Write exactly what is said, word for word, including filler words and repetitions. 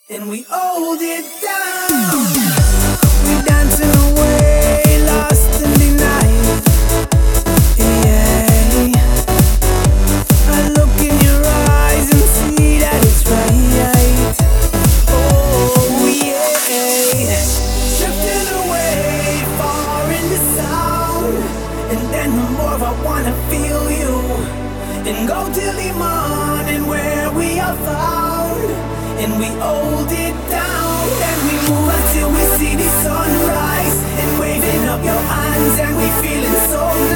and we hold it down. We dancing away, lost in the night. Yeah, I look in your eyes and see that it's right. Oh yeah, drifting away, far in the sound, and then the more I wanna feel you, and go till the morning where we are found, and we hold it down, and we move until we see the sunrise, and waving up your hands, and we feeling so nice.